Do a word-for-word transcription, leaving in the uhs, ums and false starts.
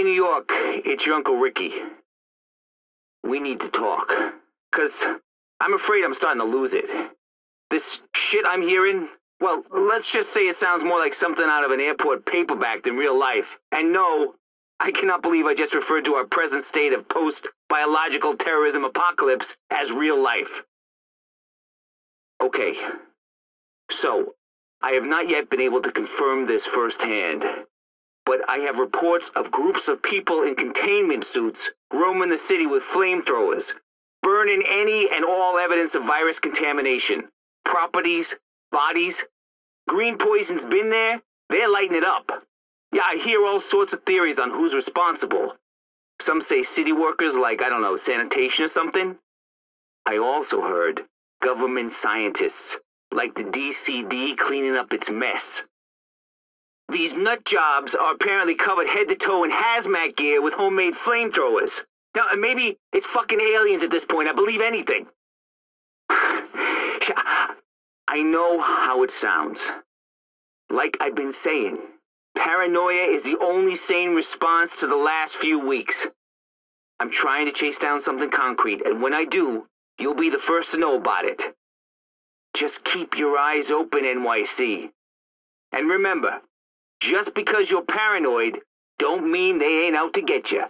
New York, it's your Uncle Ricky. We need to talk. Cause I'm afraid I'm starting to lose it. This shit I'm hearing, well, let's just say it sounds more like something out of an airport paperback than real life. And no, I cannot believe I just referred to our present state of post-biological terrorism apocalypse as real life. Okay, so, I have not yet been able to confirm this firsthand, but I have reports of groups of people in containment suits roaming the city with flamethrowers, burning any and all evidence of virus contamination. Properties, bodies. Green poison's been there, they're lighting it up. Yeah, I hear all sorts of theories on who's responsible. Some say city workers like, I don't know, sanitation or something. I also heard government scientists, like the D C D cleaning up its mess. These nut jobs are apparently covered head to toe in hazmat gear with homemade flamethrowers. Now, maybe it's fucking aliens at this point. I believe anything. I know how it sounds. Like I've been saying, paranoia is the only sane response to the last few weeks. I'm trying to chase down something concrete, and when I do, you'll be the first to know about it. Just keep your eyes open, N Y C. And remember, just because you're paranoid, don't mean they ain't out to get you.